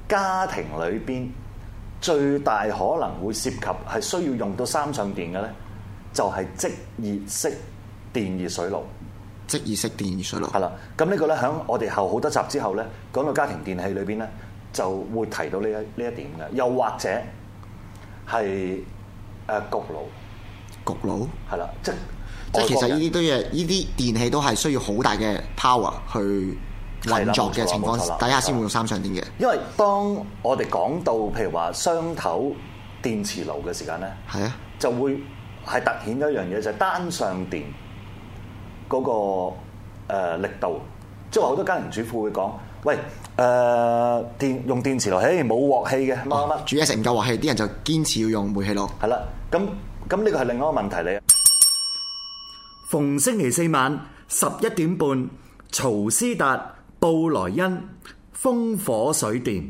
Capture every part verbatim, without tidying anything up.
家庭裏邊最大可能會涉及係需要用到三相電嘅咧，就係即熱式電熱水爐。 即熱式電熱水爐。 係啦，咁呢個咧喺我哋後好多集之後咧，講到家庭電器裏邊咧，就會提到呢一呢一點嘅。又或者係誒焗爐， 焗爐係啦，即即係其實呢啲都嘢，呢啲電器都係需要好大嘅 power 去運作嘅情況底下先會用三相電嘅。 因為當我哋講到譬如話雙頭電磁爐嘅時間咧，係啊，就會係突顯咗一樣嘢，就係、是、單相電嗰、那個、呃、力度。即係話好多家庭主婦會講：喂，誒、呃、電用電磁爐，誒冇鑊氣嘅乜乜， 煮嘢食唔夠鑊氣，啲人就堅持要用煤氣爐。 係啦，咁咁呢個係另一個問題嚟。 逢星期四晚十一點半，曹斯達、布萊恩，風火水電，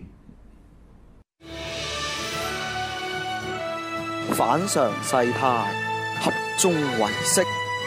反常世態，合眾唯識。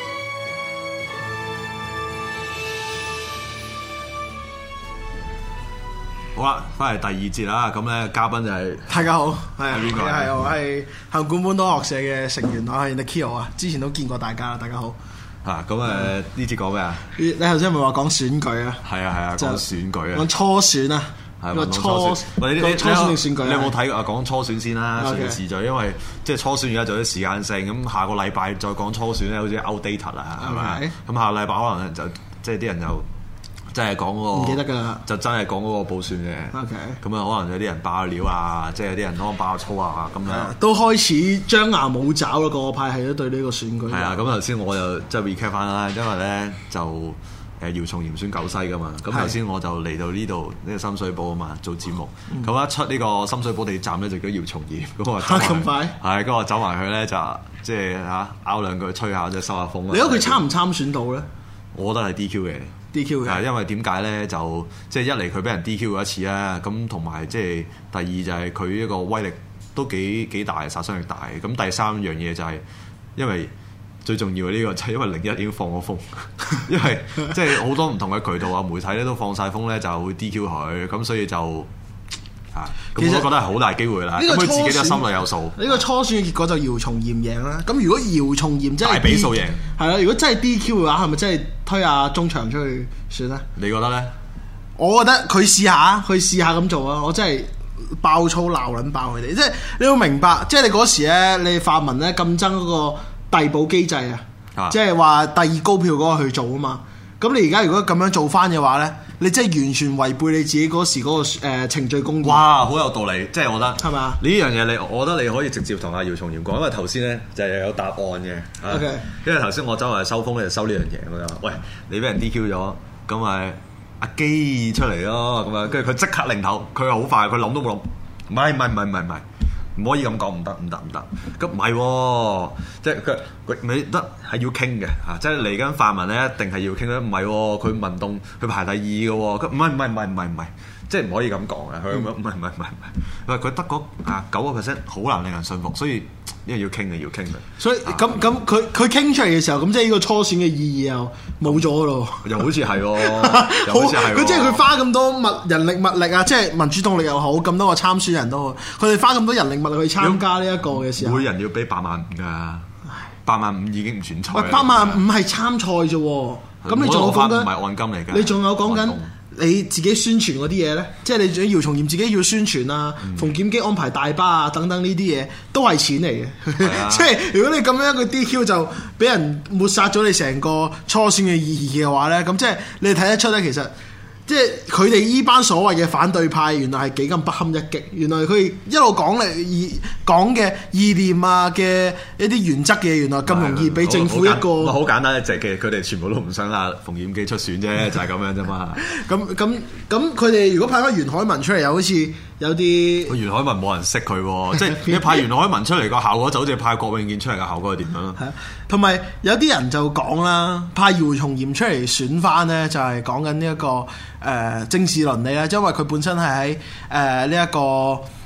好啦，翻嚟第二節啦，咁咧嘉賓就係、是、 大家好，係邊個？ 係我係行管本土學社嘅成員，我係 Nikio 啊，之前都見過大家啦，大家好。 嚇咁誒呢節講咩啊？ 你頭先係咪話講選舉啊？ 係啊係啊，講選舉啊， 講初選啊，個初喂你講初選定選舉？ 你有冇睇啊？講初選先啦，順時序，因為即係初選而家做啲時間性，咁下個禮拜再講初選咧，好似 outdated 啦，係咪？咁下個禮拜可能就即係啲人又真係講嗰個唔記得㗎啦，就真係講嗰個補選嘅。OK，咁啊可能有啲人爆料啊，即係有啲人可能爆粗啊咁樣， 都開始張牙舞爪啦，個派係都對呢個選舉。 係啊，咁頭先我就即係 recap 翻啦，因為咧就誒姚松炎選九西㗎嘛，咁頭先我就嚟到呢度呢個深水埗啊嘛做節目，咁、嗯、一出呢個深水埗地鐵站咧就叫姚松炎，咁我咁快係，咁我走埋去咧就即係嚇拗兩句吹下即係收下風啦。你覺得佢參唔參選到咧？我覺得係 D Q 嘅。D Q 嘅，因為點解咧？就即係一嚟佢俾人 D Q 過一次啦，咁同埋即係第二就係佢一個威力都幾幾大，殺傷力大。咁第三樣嘢就係因為最重要嘅呢個就係因為零一已經放咗風，因為即係好多唔同嘅渠道啊、媒體咧都放晒風咧，就會 D Q 佢，咁所以就。咁我都覺得係好大機會啦。咁佢自己都心裏有數。呢、呢個初選嘅結果就姚松炎贏啦。咁如果姚松炎真係大比數贏，係啦。如果真係 D Q 嘅話，係咪真係推阿中祥出去選咧？你覺得咧？我覺得佢試下，佢試下咁做啊！我真係爆粗鬧撚爆佢哋。即係你要明白，即係你嗰時咧，你泛民咧咁憎嗰個遞補機制啊，即係話第二高票嗰個去做啊嘛。咁你而家如果咁樣做翻嘅話咧？你真係完全違背你自己嗰時嗰、嗰個、呃、程序公義。哇，好有道理，即係我覺得係嘛？呢樣嘢你，我覺得你可以直接同阿姚松炎講，因為頭先咧就係有答案嘅。OK，因為頭先我周圍收風咧就收呢樣嘢，我就話：喂，你俾人 D Q 咗，咁咪阿基出嚟咯，咁啊，跟住佢即刻擰頭，佢好快，佢諗都冇諗，唔係唔係唔係唔係唔係。唔可以咁講，唔得唔得唔得，咁唔係，即係佢佢咪得係要傾嘅嚇，即係嚟緊泛民咧一定係要傾咧，唔係佢民動佢排第二嘅，佢唔係唔係唔係唔係唔係，即係唔可以咁講嘅，佢唔係唔係唔係唔係，佢得嗰啊九個 percent 好難令人信服，所以因為要傾嘅要傾嘅，所以咁咁佢佢傾出嚟嘅時候，咁即係呢個初選嘅意義又冇咗咯，又好似係，又好似係，佢即係佢花咁多物人力物力啊，即係民主動力又好，咁多個參選人都好，佢哋花咁多人力物力去參加呢一個嘅時候，每人要俾八萬五㗎，八萬五已經唔算錯。八萬五係參賽啫，咁你仲有講緊唔係按金嚟㗎？你仲有講緊？你自己宣傳嗰啲嘢咧，即係你姚松炎自己要宣傳啊，馮檢基安排大巴啊等等呢啲嘢，都係錢嚟嘅。啊、即係如果你咁樣一個 D Q 就俾人抹殺咗你成個初選嘅意義嘅話咧，咁即係你睇得出咧，其實即係佢哋依班所謂嘅反對派，原來係幾咁不堪一擊。原來佢一路講嚟意講嘅意念啊嘅一啲原則嘅，原來咁容易俾政府一個好簡單一隻嘅，佢哋全部都唔想啦馮檢基出選啫，就係、是、咁樣啫嘛。咁咁咁，佢哋如果派翻袁海文出嚟，又好似有啲袁海文冇人識佢喎，即係你派袁海文出嚟個效果就好似派郭永健出嚟嘅效果係點樣？係啊，同埋有啲人就講啦，派姚松炎出嚟選翻咧，就係講緊呢一個誒、呃、政治倫理啦，因為佢本身係喺誒呢一個。誒、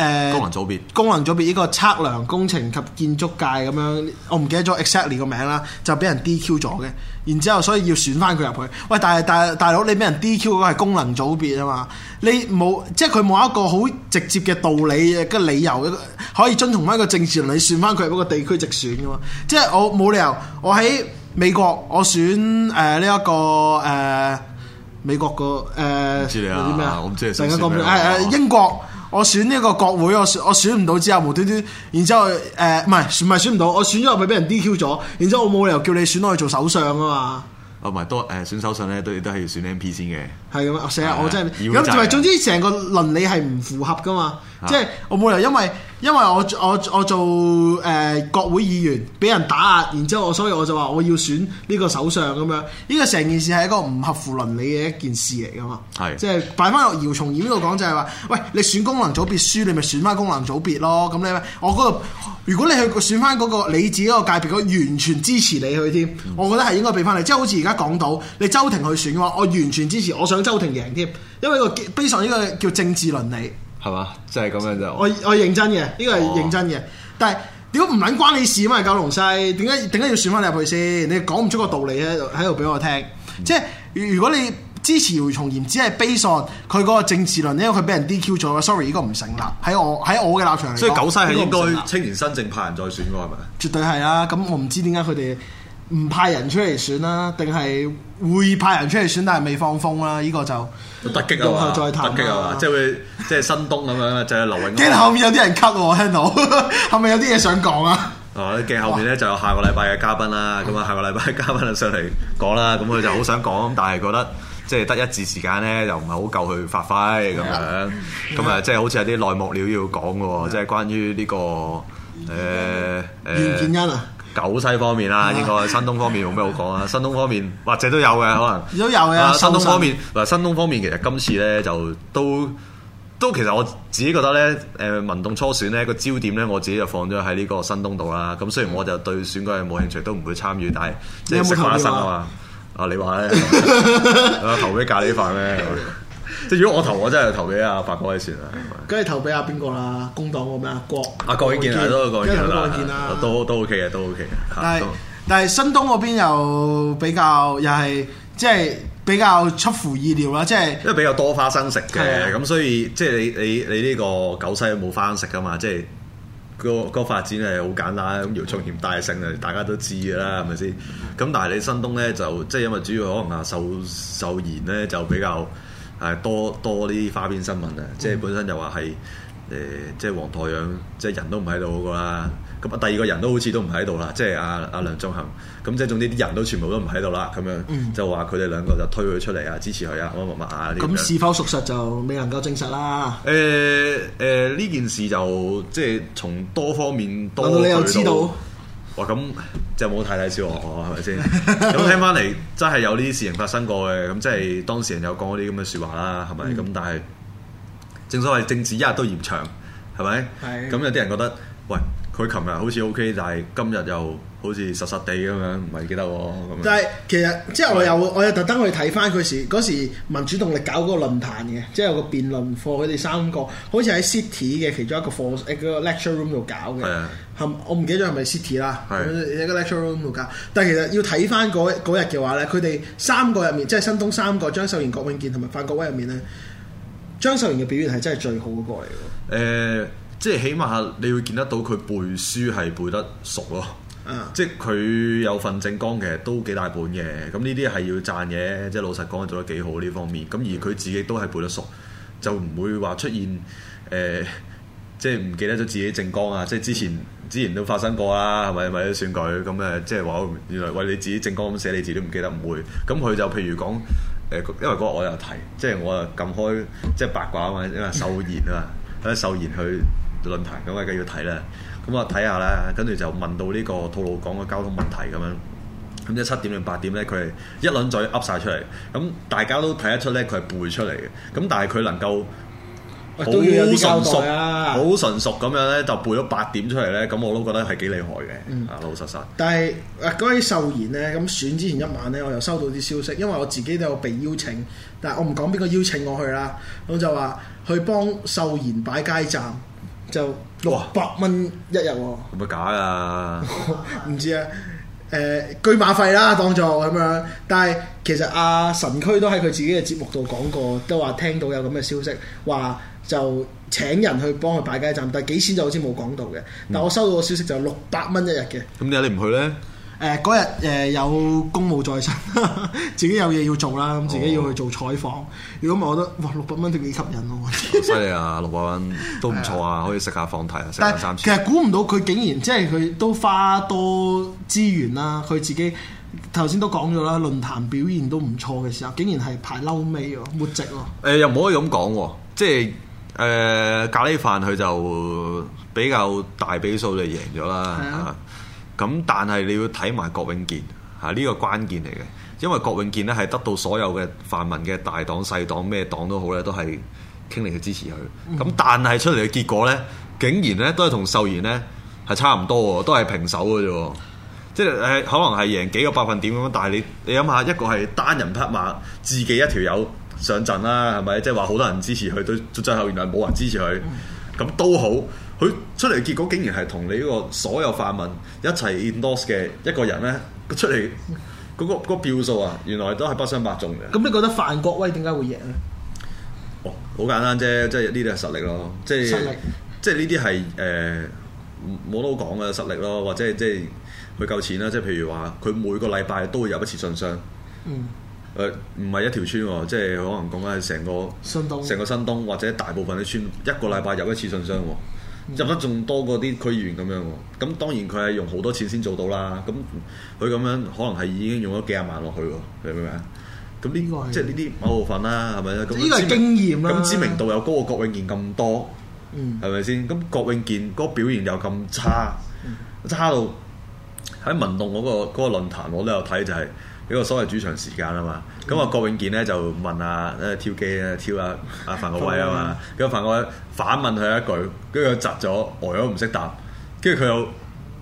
誒功能組別， 功能組別呢個測量工程及建築界咁樣，我唔記得咗 exactly 個名啦，就俾人 D Q 咗嘅。然之後所以要選翻佢入去。喂，但係大大佬你俾人 D Q 嗰個係功能組別啊嘛，你冇即係佢冇一個好直接嘅道理嘅理由，一個可以遵從翻一個政治倫理選翻佢係一個地區直選噶嘛。即係我冇理由我喺美國我選誒呢一個誒、呃、美國個誒唔知你啊，啲咩啊？我唔知你選選咩啊？誒誒英國。我選呢個國會，我選我選唔到之後無端端，然之後誒唔係唔係選唔到，我選咗入去俾人 D Q 咗，然之後我冇理由叫你選我去做首相啊嘛。 哦，唔係多誒選首相咧，都都係要選 M P 先嘅。係咁啊，成日我真係咁，同埋總之成個倫理係唔符合噶嘛。啊、即係我冇理由因為因為我我我做誒、呃、國會議員俾人打壓，然之後我所以我就話我要選呢個首相咁樣。呢、這個成件事係一個唔合乎倫理嘅一件事嚟噶嘛。係是即係擺翻落姚松炎呢度講就係話，喂，你選功能組別輸，你咪選翻功能組別咯。咁你我嗰、那個如果你去選翻嗰個你自己嗰個界別，佢完全支持你去添，嗯、我覺得係應該俾翻你。即係好似而家講到你周庭去選嘅話，我完全支持，我想周庭贏添，因為、這個基上呢個叫政治倫理。係嘛？即係咁樣就我我認真嘅，呢、這個係認真嘅。哦、但係點解唔撚關你事啊嘛？九龍西點解點解要選翻你入去先？你講唔出個道理喺度喺度俾我聽。嗯、即係如果你支持姚松炎，只係 base on 佢嗰個政治論，因為佢俾人 D Q 咗。sorry，呢個唔成立。喺我喺我嘅立場嚟講， 所以九西係應該青年新政派人再選㗎係咪？ 絕對係啦。咁我唔知點解佢哋唔派人出嚟選啦，定係會派人出嚟選，但係未放風啦。呢、這個就。 突擊啊嘛，突擊啊嘛，即係會即係新東咁樣，就係劉永。 驚後面有啲人 cut 喎，聽到係咪有啲嘢想講啊？ 哦，驚後面咧就有下個禮拜嘅嘉賓啦，咁啊下個禮拜嘅嘉賓就上嚟講啦，咁佢就好想講，但係覺得即係得一字時間咧，又唔係好夠去發揮咁樣，咁啊即係好似有啲內幕料要講嘅喎，即係關於呢個誒誒。 袁建恩啊！ 九西方面啦，應該新東方面冇咩好講啊。新東方面或者都有嘅，可能都有嘅。 新東方面嗱，新東方面其實今次咧就都都其實我自己覺得咧，誒民動初選咧個焦點咧，我自己就放咗喺呢個新東度啦。咁雖然我就對選舉係冇興趣，都唔會參與，但係即係食花生啊嘛。啊，你話咧，投俾咖喱飯咩？即係如果我投，我真係投俾阿白果偉算啦。 梗係投俾阿邊個啦？工黨個咩啊？郭阿郭永健啊，都郭永健啦， 都都 OK 嘅，都 OK 嘅。 但係但係新東嗰邊又比較又係即係比較出乎意料啦，即係因為比較多花生食嘅，咁所以即係你你你呢個九西冇花生食噶嘛，即係個個發展係好簡單。咁姚松炎大勝啊，大家都知㗎啦，係咪先？咁但係你新東咧就即係因為主要可能啊秀秀賢咧就比較。係多多啲花邊新聞啊！嗯、即係本身就話係誒，即係黃台仰，即係人都唔喺度嗰個啦。咁啊，第二個人都好似都唔喺度啦，即係阿阿梁頌恆。咁即係總之啲人都全部都唔喺度啦。咁樣、嗯、就話佢哋兩個就推佢出嚟啊，支持佢啊，乜乜乜啊啲咁。咁是否屬實就未能夠證實啦。 誒誒、呃，呢、呃、件事就即係從多方面多渠道。 你又知道？ 哇！咁就冇太睇小我，係咪先？咁聽翻嚟真係有呢啲事情發生過嘅，咁即係當事人有講嗰啲咁嘅説話啦，係咪？咁、嗯、但係正所謂政治一日都嫌長，係咪？係的。咁有啲人覺得，喂，佢琴日好似 OK，但係今日又好似實實地咁樣，唔係記得喎。咁但係其實即係我又我又特登去睇翻佢時嗰時民主動力搞嗰個論壇嘅，即係有個辯論課，佢哋三個好似喺 City 嘅其中一個課誒個 lecture room 度搞嘅。係啊。我唔記得咗係咪 City 啦，喺個 lecture room 度搞。但係其實要睇翻嗰日嘅話咧，佢哋三個入面，即係新東三個張秀賢、郭永健同埋范國威入面咧，張秀賢嘅表現係真係最好嗰個嚟嘅。誒、 呃，即係起碼你會見得到佢背書係背得熟咯。啊、即係佢有份政綱其實都幾大本嘅。咁呢啲係要讚嘅，即係老實講做得幾好呢方面。咁而佢自己都係背得熟，就唔會話出現誒。呃即係唔記得咗自己政綱啊！即係之前之前都發生過啦，係咪咪啲選舉咁誒？即係話原來為你自己政綱咁寫，你自己都唔記得，唔會。咁佢就譬如講誒、呃，因為嗰日我又提，即係我又撳開即係八卦啊嘛，因為秀賢啊嘛，喺秀賢去論壇咁啊，梗要睇啦。咁我睇下啦，跟住就問到呢個吐露港嘅交通問題咁樣。咁即係七點定八點咧，佢係一輪嘴噏晒出嚟。咁大家都睇得出咧，佢係背出嚟嘅。咁但係佢能夠好純熟啊，好純熟咁樣咧，就背咗八點出嚟咧，咁我都覺得係幾厲害嘅，啊、嗯、老老實實。但係啊，嗰位秀賢咧，咁選之前一晚咧，我又收到啲消息，因為我自己都有被邀請，但係我唔講邊個邀請我去啦，我就話去幫秀賢擺街站， 就六百蚊一日喎。 係咪假啊？ 唔知啊。誒、呃、居馬費啦，當作咁樣。但係其實阿神區都喺佢自己嘅節目度講過，都話聽到有咁嘅消息，話就請人去幫佢擺街站，但係幾錢就好似冇講到嘅。但我收到個消息就六百蚊一日嘅。 咁點解你唔去咧？ 誒嗰日誒有公務在身，自己有嘢要做啦，咁自己要去做採訪。哦、如果唔係，我覺得哇六百蚊都幾吸引喎。犀利啊！六百蚊都唔錯啊，可以食下放題啊，食下三次。 其實估唔到佢竟然即係佢都花多資源啦，佢自己頭先都講咗啦，論壇表現都唔錯嘅時候，竟然係排嬲尾喎，末席喎。誒、 呃、又唔可以咁講喎，即係誒、呃、咖喱飯佢就比較大比數就贏咗啦。咁但係你要睇埋郭永健嚇，呢個關鍵嚟嘅，因為郭永健咧係得到所有嘅泛民嘅大黨細黨咩黨都好咧，都係傾力去支持佢。咁、嗯、但係出嚟嘅結果咧，竟然咧都係同秀賢咧係差唔多喎，都係平手嘅啫。即係誒，可能係贏幾個百分點咁，但係你你諗下，一個係單人匹馬，自己一條友上陣啦，係咪？即係話好多人支持佢，到最後原來冇人支持佢，咁、嗯、都好。佢出嚟嘅結果竟然係同你呢個所有泛民一齊 endorse 嘅一個人咧，出嚟嗰、嗰個嗰個票數啊，原來都係不相伯仲嘅。 咁你覺得范國威點解會贏咧？ 哦，好簡單啫，即係呢啲係實力咯，即係實力，即係呢啲係誒冇得講嘅實力咯，或者即係佢夠錢啦。即係譬如話，佢每個禮拜都會有一次信箱。嗯。誒唔係一條村喎，即係可能講緊係成個新東， 成個新東或者大部分啲村一個禮拜入一次信箱喎。入得仲多過啲區議員咁樣喎，咁當然佢係用好多錢先做到啦。咁佢咁樣可能係已經用咗幾廿萬落去喎，明唔明啊？咁呢、這個即係呢啲某部分啦，係咪咧？呢個係經驗啦。 咁知名度又高過郭永健咁多，係咪先？咁郭永健嗰個表現又咁差，嗯、差到喺民動嗰、那個嗰、那個論壇我都有睇，就係、是。呢個所謂主場時間啊嘛，咁啊、嗯、郭永健咧就問啊誒挑機啊挑啊阿范國威啊嘛，咁范國威反問佢一句，跟住佢窒咗，呆咗唔識答，跟住佢又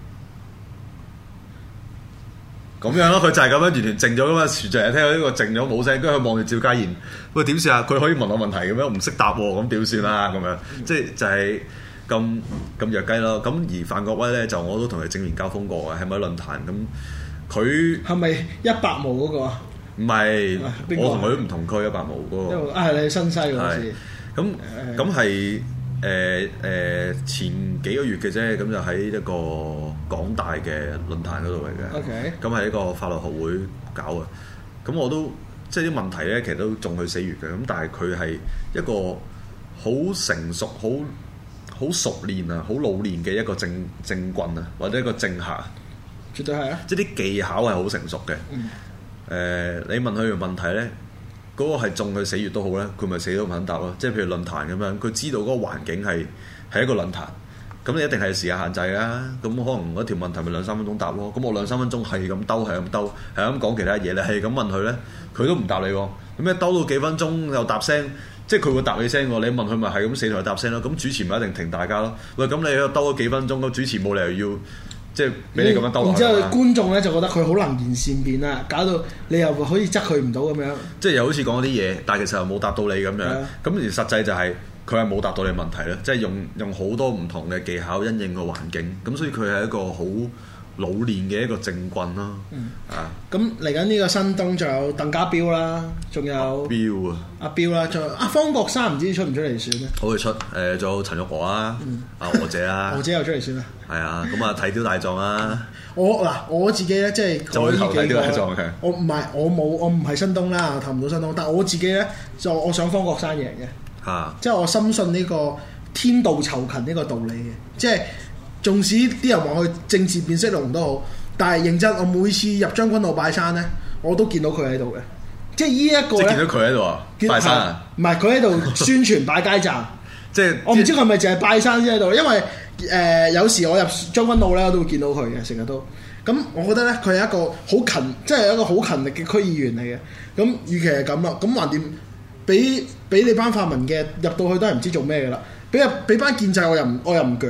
咁樣咯，佢就係咁樣完全靜咗咁啊，全場聽到呢個靜咗冇聲，跟住佢望住趙家賢，喂點算啊？佢可以問我問題咁樣，唔識答喎，咁點算啊？咁樣即係就係咁咁弱雞咯。咁而范國威咧就我都同佢正面交鋒過嘅，係咪論壇咁？佢係咪一百毛嗰個啊？ 唔係，我同佢都唔同區一百毛嗰個。 啊，係你新西嗰時。 咁咁係誒誒前幾個月嘅啫，咁就喺一個港大嘅論壇嗰度嚟嘅。 OK。 咁係一個法律學會搞嘅。咁我都即係啲問題咧，其實都仲去死穴嘅。咁但係佢係一個好成熟、好好熟練啊、好老練嘅一個政政棍啊，或者一個政客。 絕對係啊！ 即係啲技巧係好成熟嘅。誒、嗯呃，你問佢條問題咧，嗰、嗰個係中佢死穴都好咧，佢咪死都唔肯答咯。即係譬如論壇咁樣，佢知道嗰個環境係係一個論壇，咁你一定係時間限制啊。咁可能嗰條問題咪兩三分鐘答咯。咁我兩三分鐘係咁兜，係咁兜，係咁講其他嘢咧，係咁問佢咧，佢都唔答你喎。咁一兜到幾分鐘又答聲，即係佢會答你聲喎。你問佢咪係咁死同佢答聲咯。咁主持咪一定停大家咯。喂，咁你喺度兜咗幾分鐘，咁主持冇理由要。即係俾你咁樣兜落去，然之後觀眾咧就覺得佢好能言善辯啦，搞到你又可以質佢唔到咁樣。 即係又好似講啲嘢，但係其實又冇答到你咁樣。咁的而實際就係佢係冇答到你問題咧，即係用用好多唔同嘅技巧因應個環境。咁所以佢係一個好老練嘅一個政棍咯。嗯、啊， 咁嚟緊呢個新東仲有鄧家彪啦，仲有彪啊， 阿彪啦，仲有阿方國珊唔知出唔出嚟選咧？ 好去出，誒仲有陳玉娥啊，阿娥姐啊， 娥姐又出嚟選啦。 係啊，咁啊睇雕大狀啊！ 我嗱我自己咧，即係就會投睇雕大狀嘅。 我唔係我冇我唔係新東啦，投唔到新東。但係我自己咧就我想方國珊贏嘅。嚇、啊！即係我深信呢個天道酬勤呢個道理嘅。即係縱使啲人話佢政治變色龍都好，但係認真我每次入將軍澳拜山咧，我都見到佢喺度嘅。即係呢一個咧， 即係見到佢喺度啊！拜山啊！ 唔係佢喺度宣傳擺街站。 即係我唔知佢係咪淨係拜山先喺度，因為誒、呃、有時我入將軍澳咧，我都會見到佢嘅，成日都。咁我覺得咧，佢係一個好勤，即係一個好勤力嘅區議員嚟嘅。咁與其係咁啦，咁橫掂俾俾你班泛民嘅入到去都係唔知做咩嘅啦。俾入俾班建制我又唔我又唔鋸喎。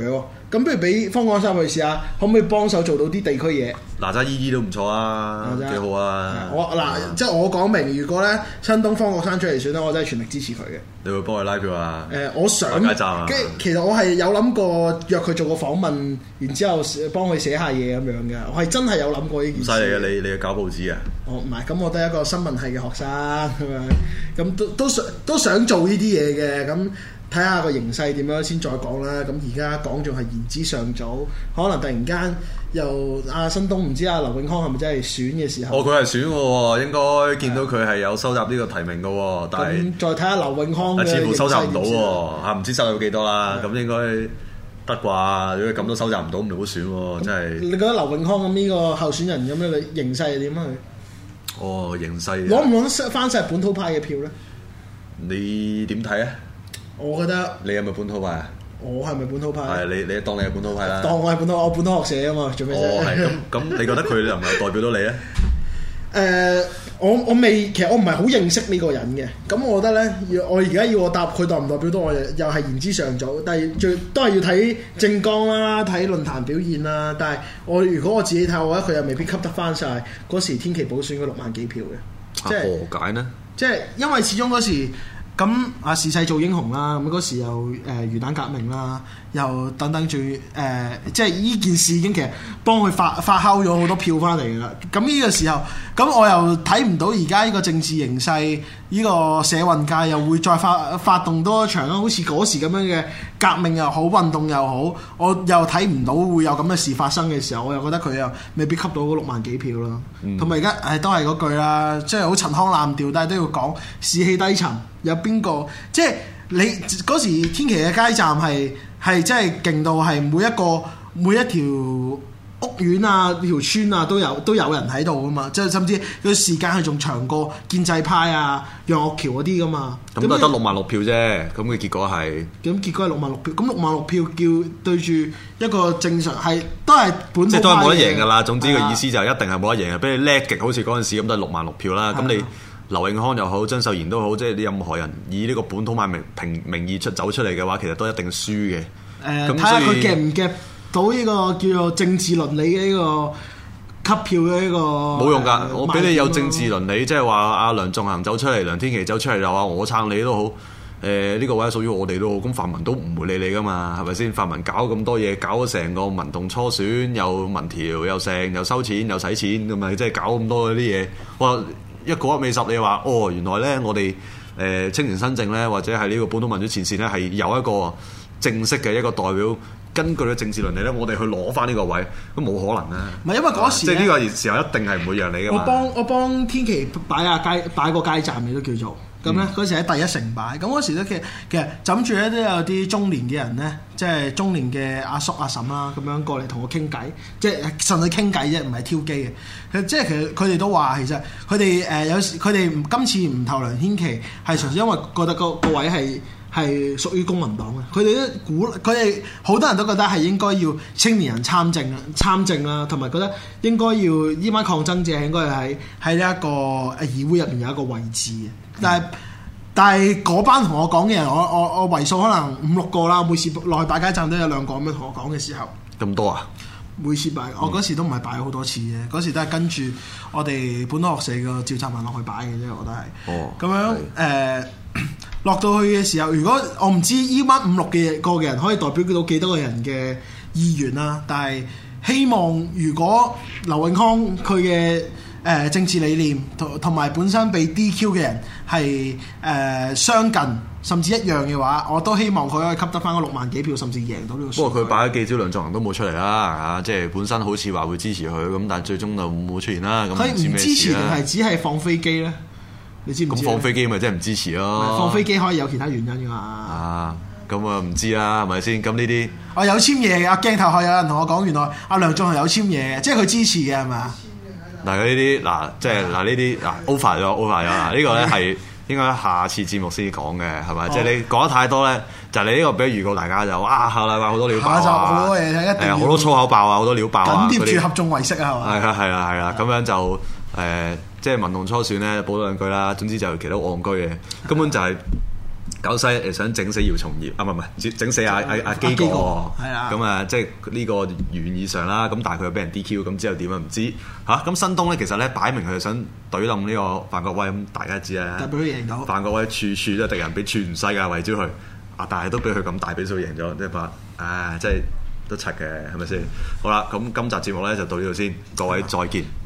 咁不如俾方廣三去試下，可唔可以幫手做到啲地區嘢？ 哪吒依依都唔錯啊，幾好啊！ 我嗱，即係我講明，如果咧新東方國山出嚟選咧，我真係全力支持佢嘅。 你會幫佢拉票啊？ 誒、呃，我想， 街站啊！ 跟其實我係有諗過約佢做個訪問，然之後幫佢寫下嘢咁樣嘅。我係真係有諗過呢件事。 犀利嘅，你你搞報紙啊？ 哦，唔係，咁我都係一個新聞系嘅學生咁樣，咁都都想都想做呢啲嘢嘅咁。睇下個形勢點樣先再講啦。咁而家講仲係言之尚早，可能突然間又阿新東唔知阿劉永康係咪真係選嘅時候？ 哦，佢係選嘅喎，應該見到佢係有收集呢個提名嘅喎，但係再睇下劉永康嘅似乎收集唔到喎，嚇唔知收集幾多啦。咁應該得啩？如果咁都收集唔到，咁唔好選喎，真係。你覺得劉永康咁呢個候選人咁樣嘅形勢係點啊？佢哦，形勢攞唔攞得翻晒本土派嘅票咧？ 你點睇啊？ 我覺得你係咪本土派啊？ 我係咪本土派？ 係你你當你係本土派啦。 當我係本土，我本土學社啊嘛，做咩啫？ 哦，係咁咁，你覺得佢能唔能代表到你咧？ 誒、呃，我我未，其實我唔係好認識呢個人嘅。咁我覺得咧，我而家要我答佢代唔代表到我，又係言之尚早。但係最都係要睇政綱啦，睇論壇表現啦。但係我如果我自己睇，我覺得佢又未必吸得翻晒嗰時天琦補選嗰六萬幾票嘅。即係、 啊、何解呢？ 即係因為始終嗰時。咁啊，時勢做英雄啦！咁嗰時又誒魚蛋革命啦，又等等住誒、呃，即係呢件事已經其實幫佢發發酵咗好多票翻嚟㗎啦。咁呢個時候，咁我又睇唔到而家呢個政治形勢，呢、這個社運界又會再發發動多一場好似嗰時咁樣嘅革命又好，運動又好，我又睇唔到會有咁嘅事發生嘅時候，我又覺得佢又未必吸到嗰六萬幾票咯。同埋而家誒都係嗰句啦，即係好陳腔濫調，但係都要講士氣低沉。有邊個？即係你嗰時天琦嘅街站係係真係勁到係每一個每一條屋苑啊、條村啊都有都有人喺度噶嘛，即係甚至佢時間係仲長過建制派啊、楊岳橋嗰啲噶嘛。 咁都係得六萬六票啫，咁嘅結果係。咁結果係六萬六票，咁六萬六票叫對住一個正常係都係本土派嘅。即係都係冇得贏㗎啦。總之個意思就一定係冇得贏嘅，俾你叻極，好似嗰陣時咁都係六萬六票啦。咁你。劉永康又好，曾秀賢都好，即係你任何人以呢個本土派名名名義出走出嚟嘅話，其實都一定輸嘅。誒、 呃，睇下佢夾唔夾到呢個叫做政治倫理嘅呢個吸票嘅呢個。冇用㗎，我俾你有政治倫理，即係話阿梁頌恆走出嚟，梁天琦走出嚟就話我撐你都好。誒、呃，呢、這個位屬於我哋都好，咁泛民都唔會理你㗎嘛，係咪先？泛民搞咁多嘢，搞咗成個民動初選，又民調，又成，又收錢，又使錢，咁咪即係搞咁多嗰啲嘢，哇！一個一尾十，你話哦，原來咧我哋誒、呃、青年新政咧，或者係呢個本土民主前線咧，係有一個正式嘅一個代表，根據嘅政治倫理咧，我哋去攞翻呢個位，都冇可能啊！ 唔係因為嗰時， 即係呢個時候一定係唔會讓你噶嘛。 我幫我幫天琦擺下街，擺個街站，你都叫做咁咧。嗰、嗯、時喺第一城擺，咁嗰時咧其實其實枕住咧都有啲中年嘅人咧，即係中年嘅阿叔阿嬸啦，咁樣過嚟同我傾偈，即係純粹傾偈啫，唔係挑機嘅。即係其實佢哋都話，其實佢哋誒有時佢哋今次唔投梁天琦，係純粹因為覺得個個位係係屬於公民黨嘅。佢哋都估，佢哋好多人都覺得係應該要青年人參政參政啦，同埋覺得應該要呢班抗爭者應該係喺呢一個誒議會入面有一個位置嘅。但係、嗯、但係嗰班同我講嘅人，我我我為數可能五六個啦，每次落去擺街站都有兩個咁樣同我講嘅時候。 咁多啊？ 每次擺，我嗰時都唔係擺好多次嘅，嗰、嗯、時都係跟住我哋本土學社個召集人落去擺嘅啫，我都係。哦。咁樣誒、呃，落到去嘅時候，如果我唔知依班五六嘅個嘅人可以代表到幾多個人嘅意願啦，但係希望如果劉永康佢嘅誒政治理念同同埋本身被 D Q 嘅人係誒、呃、相近，甚至一樣嘅話，我都希望佢可以吸得翻嗰六萬幾票，甚至贏到呢個。不過佢擺咗幾招，梁頌恆都冇出嚟啦，嚇！即係本身好似話會支持佢，咁但係最終就冇出現啦。 佢唔支持定係只係放飛機咧？你知唔知？ 咁放飛機咪即係唔支持咯？ 放飛機可以有其他原因㗎嘛？ 啊，咁啊唔知啦，係咪先？咁呢啲我有簽嘢嘅，阿鏡頭係有人同我講，原來阿梁頌恆有簽嘢嘅，即係佢支持嘅係咪？ 嗱，呢啲嗱，即係嗱呢啲嗱 over 咗 over 咗啊！呢個咧係應該下次節目先講嘅，係咪？即係你講得太多咧，就係你呢個俾預告大家就哇下禮拜好多料爆啊！ 好多嘢睇，一定係好多粗口爆啊，好多料爆啊！ 緊貼住合眾唯識啊，係嘛？ 係啊係啊係啊！咁樣就誒，即係民動初選咧，補多兩句啦。總之就其實好戇居嘅，根本就係九西誒想整死姚松炎啊，唔係唔係整死阿阿阿基哥， 係啊， 咁啊即係呢個原意上啦，咁但係佢又俾人 D Q，咁之後點啊唔知嚇。咁新東咧其實咧擺明佢係想懟冧呢個范國威，咁大家知啦。 但係俾佢贏到。范國威處處都敵人，俾全世界圍住佢，啊但係都俾佢咁大比數贏咗，即係話唉，即係都柒嘅係咪先？好啦，咁今集節目咧就到呢度先，各位再見。